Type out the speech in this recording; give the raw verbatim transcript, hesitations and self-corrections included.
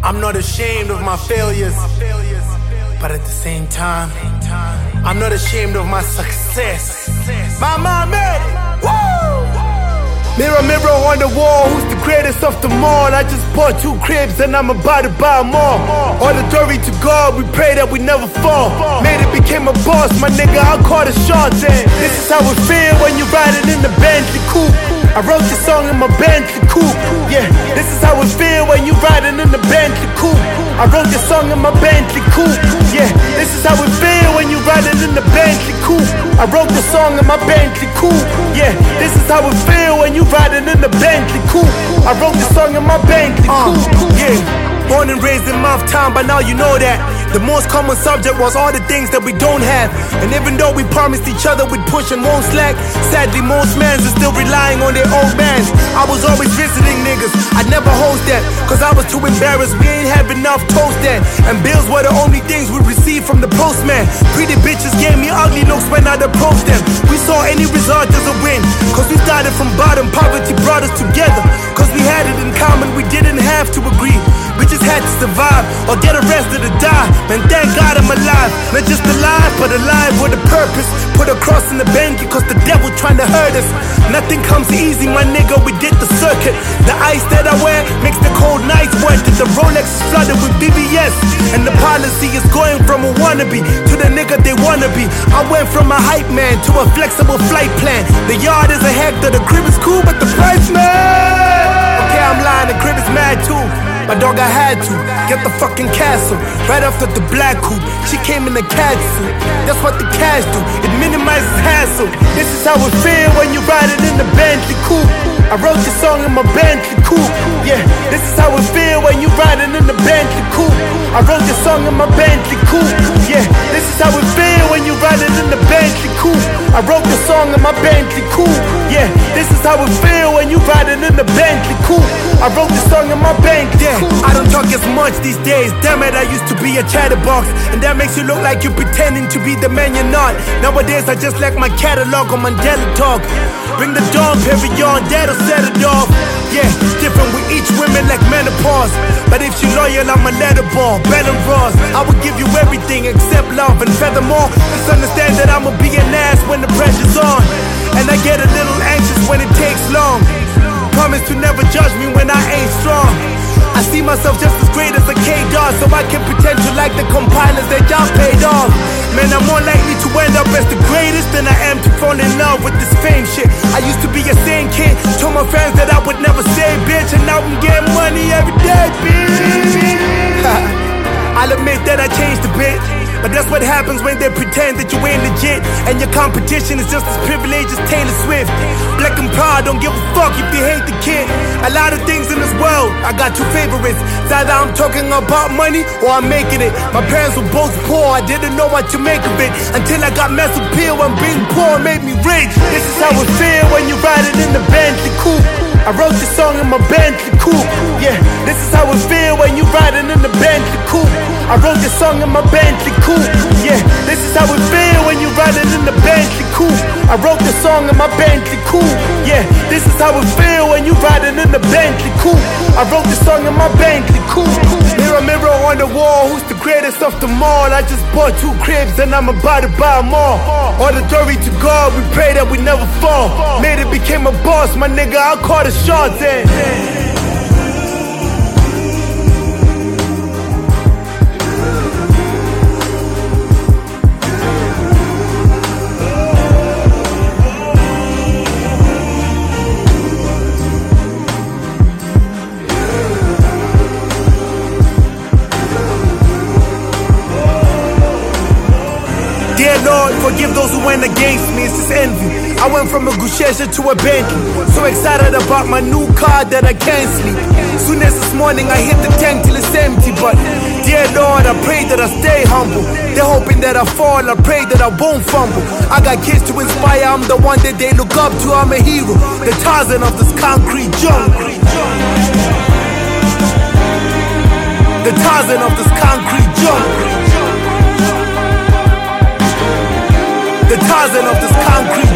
I'm not ashamed of my failures, but at the same time, I'm not ashamed of my success. My mom made it. Woo! Mirror, mirror on the wall, who's the greatest of them all? I just bought two cribs and I'm about to buy more. All the glory to God, we pray that we never fall. Made it, became a boss, my nigga, I caught a shot. This is how it feel when you're riding in the Bentley coupe. I wrote this song in my Bentley coupe. Yeah, this is how it feel when you riding in the Bentley coupe. I wrote this song in my Bentley coupe. Yeah, this is how it feel when you riding in the Bentley coupe. I wrote this song in my Bentley coupe. Yeah, this is how it feel when you riding in the Bentley coupe. I wrote this song in my Bentley coupe. Yeah, born and raised in Mouth Town, but now you know that the most common subject was all the things that we don't have. And even though we promised each other we'd push and won't slack, sadly most mans are still relying on their old mans. I was always visiting niggas, I'd never host that, cause I was too embarrassed, we ain't have enough toast that. And bills were the only things we received from the postman. Pretty bitches gave me ugly looks when I'd approach them. We saw any result as a win, cause we started from bottom, poverty brought us together. Cause we had it in common, we didn't have to agree. We just had to survive, or get arrested or die. Man, thank God I'm alive. Not just alive, but alive with a purpose. Put a cross in the bank, cause the devil trying to hurt us. Nothing comes easy, my nigga, we did the circuit. The ice that I wear makes the cold nights worth it. The Rolex is flooded with B B S, and the policy is going from a wannabe to the nigga they wanna be. I went from a hype man to a flexible flight plan. The yard is a hectare, the crib is cool, but the price, man. Okay, I'm lying, the crib is mad too. My dog, I had to get the fucking castle right after the black coupe. She came in a cat suit. That's what the cash do. It minimizes hassle. This is how it feel when you riding in the Bentley coupe. I wrote this song in my Bentley coupe. Yeah, this is how it feel when you riding in the Bentley coupe. I wrote this song in my Bentley coupe. Yeah, this is how it feel when you riding in the Bentley coupe. I wrote this song in my Bentley coupe. Yeah, this is how it feel when you riding in the Bentley coupe. I wrote this song in my Bentley. Yeah. I don't talk as much these days. Damn it, I used to be a chatterbox, and that makes you look like you're pretending to be the man you're not. Nowadays I just like my catalog on Mandela talk. Bring the dawn, Perignon, that'll set it off. Yeah, different with each woman like menopause. But if she loyal, I'm a letter ball, Bell and Ross. I would give you everything except love, and furthermore, just understand that I'ma be an ass when the pressure's on. And I get a little anxious when it takes long. Promise to never judge me when I ain't strong. I see myself just as great as a K-Dog, so I can pretend to like the compilers that y'all paid off. Man, I'm more likely to end up as the greatest than I am to fall in love with this fame shit. I used to be a sane kid, told my friends that I would never say bitch, and now I'm getting money every day, bitch. I'll admit that I changed a bit, but that's what happens when they pretend that you ain't legit, and your competition is just as privileged as Taylor Swift. Black and proud, don't give a fuck if you hate the kid. A lot of things in this world, I got two favorites. It's either I'm talking about money or I'm making it. My parents were both poor, I didn't know what to make of it, until I got mass appeal when being poor made me rich. This is how it feel when you're riding in the Bentley coupe. I wrote this song in my Bentley coupe. Yeah, this is how it feel when you riding in the Bentley coupe. I wrote this song in my Bentley coupe. Yeah, this is how it feel when you riding in the Bentley coupe. I wrote this song in my Bentley coupe. Yeah, this is how it feel when you riding in the Bentley coupe. I wrote this song in my Bentley coupe. Mirror, mirror on the wall, who's the greatest of them all? I just bought two cribs and I'm about to buy more. All the glory to God, we pray that we never fall. Made it, became a boss, my nigga, I caught a shot then. Dear Lord, forgive those who went against me, it's just envy. I went from a Gushesha to a Bentley, so excited about my new car that I can't sleep. Soon as this morning I hit the tank till it's empty, but dear Lord, I pray that I stay humble. They're hoping that I fall, I pray that I won't fumble. I got kids to inspire, I'm the one that they look up to, I'm a hero, the Tarzan of this concrete jungle. The Tarzan of this concrete jungle. The Tarzan of this concrete